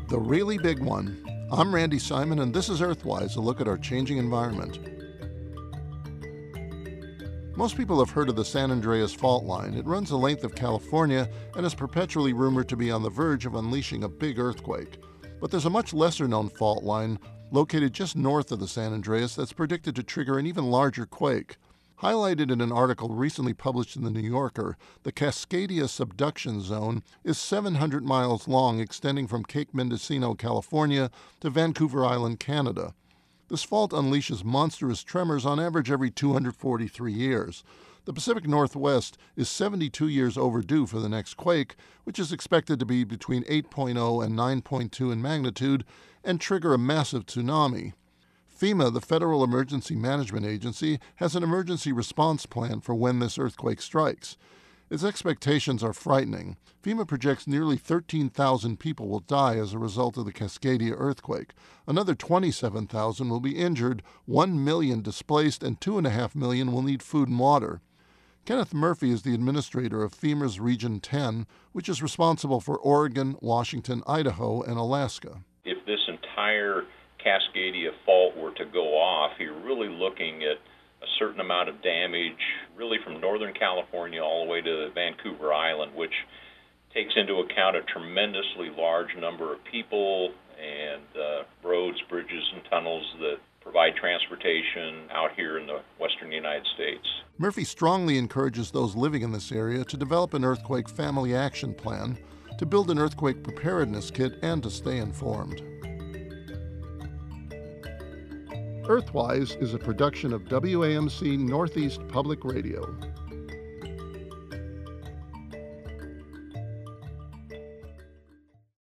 The really big one. I'm Randy Simon, and this is Earthwise, a look at our changing environment. Most people have heard of the San Andreas Fault Line. It runs the length of California and is perpetually rumored to be on the verge of unleashing a big earthquake. But there's a much lesser-known fault line located just north of the San Andreas that's predicted to trigger an even larger quake. Highlighted in an article recently published in The New Yorker, the Cascadia Subduction Zone is 700 miles long, extending from Cape Mendocino, California, to Vancouver Island, Canada. This fault unleashes monstrous tremors on average every 243 years. The Pacific Northwest is 72 years overdue for the next quake, which is expected to be between 8.0 and 9.2 in magnitude and trigger a massive tsunami. FEMA, the Federal Emergency Management Agency, has an emergency response plan for when this earthquake strikes. Its expectations are frightening. FEMA projects nearly 13,000 people will die as a result of the Cascadia earthquake. Another 27,000 will be injured, 1 million displaced, and 2.5 million will need food and water. Kenneth Murphy is the administrator of FEMA's Region 10, which is responsible for Oregon, Washington, Idaho, and Alaska. If this entire Cascadia fault were to go off, you're really looking at a certain amount of damage, really from Northern California all the way to Vancouver Island, which takes into account a tremendously large number of people and roads, bridges, and tunnels that provide transportation out here in the western United States. Murphy strongly encourages those living in this area to develop an earthquake family action plan, to build an earthquake preparedness kit, and to stay informed. Earthwise is a production of WAMC Northeast Public Radio.